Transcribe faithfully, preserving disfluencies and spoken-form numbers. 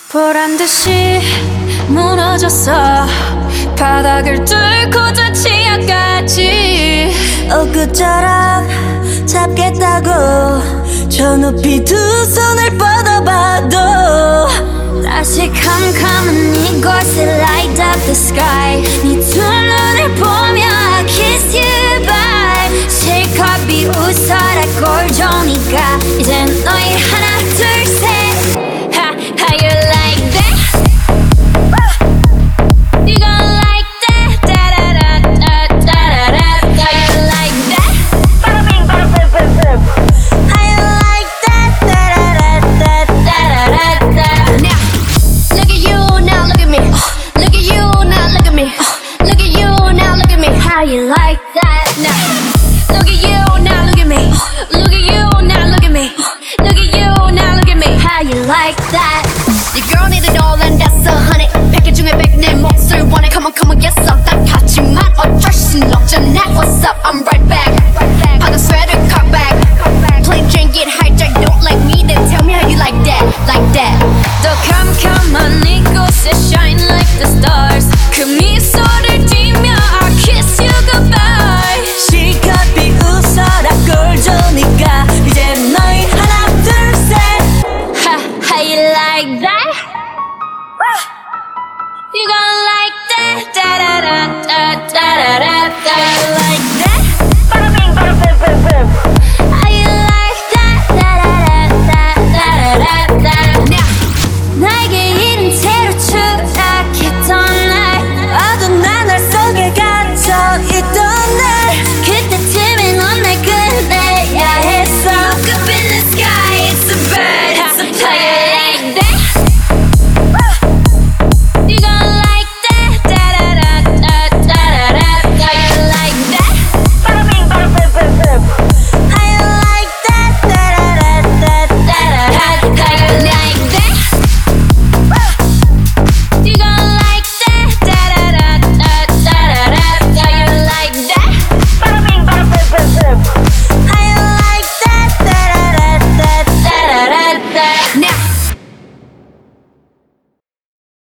보란듯이 무너졌어. 바닥을 뚫고 저 치아까지. 엊그처럼 잡겠다고 저 높이 두 손을 뻗어봐도 다시 캄캄한 이곳에 light up the sky. 네 두 눈을 보며 I kiss you bye. 실컷 비웃어라 꼴좋으니까 이젠 너희 하나 둘 셋. Ha, how you like that? You gon' like that? Da-da-da-da-da-da-da. How you like that? Bada-bing, bada-bing-bing-bing. How you like that? Da-da-da-da-da-da-da-da. Now, look at you, now look at me. Look at you, now look at me. Look at you, now look at me. How you like that? Now, look at you, now look at me. Look at you, now look at me. Look at you, now look at me. How you like that? Your girl need it all and that's a hundred. 백개 중에 백 내 몫을 원해. Come on, come on, get some. 딱 같지만 어쩔 순 없잖아. What's up? I'm right back. 방금 sweater cut back. Play drink get hijack. Don't like me, then tell me how you like that, like that. 더 캄캄한 이곳에 shine like the stars. 그 미소를 띠며 I'll kiss you goodbye. 실컷 비웃어라 꼴좋으니까 이제 너희 하나 둘 셋. Ha, how you like that?